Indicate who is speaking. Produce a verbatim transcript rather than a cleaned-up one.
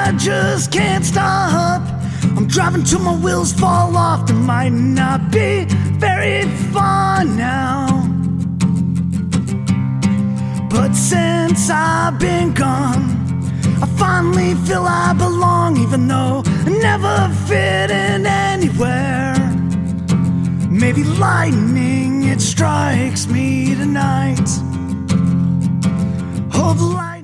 Speaker 1: I just can't stop. I'm driving till my wheels fall off. It might not be very fun now, but since I've been gone, I finally feel I belong, even though I never fit in anywhere. Maybe lightning, it strikes me tonight. Oh, the light